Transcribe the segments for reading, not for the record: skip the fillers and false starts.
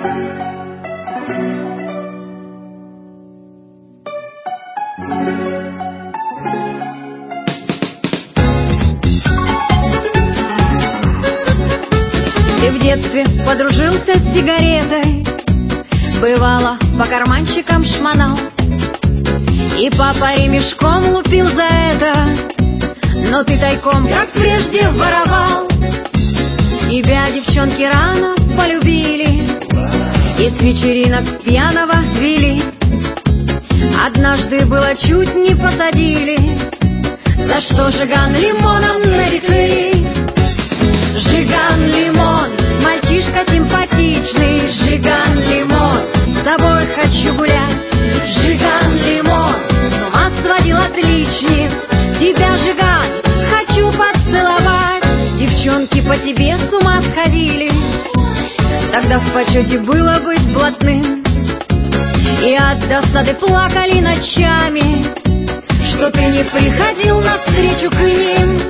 Ты в детстве подружился с сигаретой, бывало, по карманчикам шмонал, и папа ремешком лупил за это, но ты тайком, как прежде, воровал. Тебя девчонки рано полюбили и с вечеринок пьяного вели. Однажды было чуть не посадили, за что Жиган лимоном нарекли. Жиган Лимон, мальчишка симпатичный, Жиган Лимон, с тобой хочу гулять. Жиган Лимон, с ума сводил отличниц, тебя, Жиган, хочу поцеловать. Девчонки по тебе с ума сходили, тогда в почете было быть блатным, и от досады плакали ночами, что ты не приходил навстречу к ним.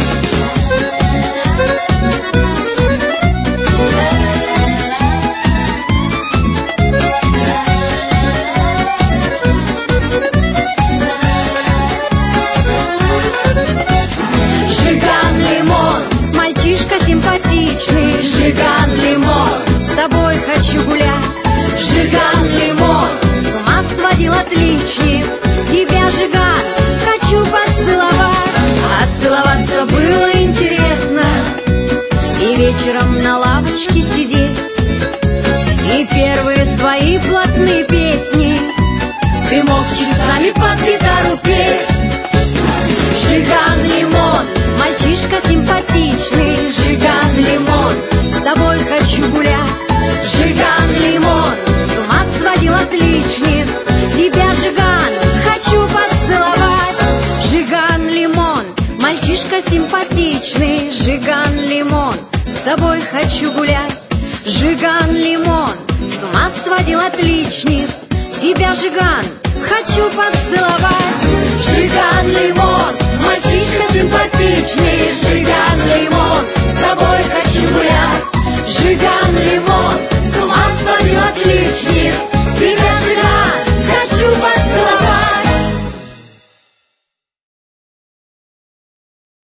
Жиган Лимон, с тобой хочу гулять. Жиган Лимон, с ума сводил отличниц, тебя, Жиган, хочу поцеловать. Отцеловаться было интересно, и вечером на лавочке сидеть, и первые свои блатные песни ты мог часами под гитару петь. Жиган Лимон, мальчишка симпатичный, Жиган Лимон, с тобой хочу гулять. Жиган Лимон, с ума сводил отличниц, тебя, Жиган, хочу поцеловать. Жиган Лимон, мальчишка симпатичный, Жиган Лимон, с тобой хочу гулять. Жиган Лимон, с ума сводил отличниц, тебя, Жиган, хочу поцеловать. Жиган Лимон, мальчишка симпатичный, Жиган Лимон,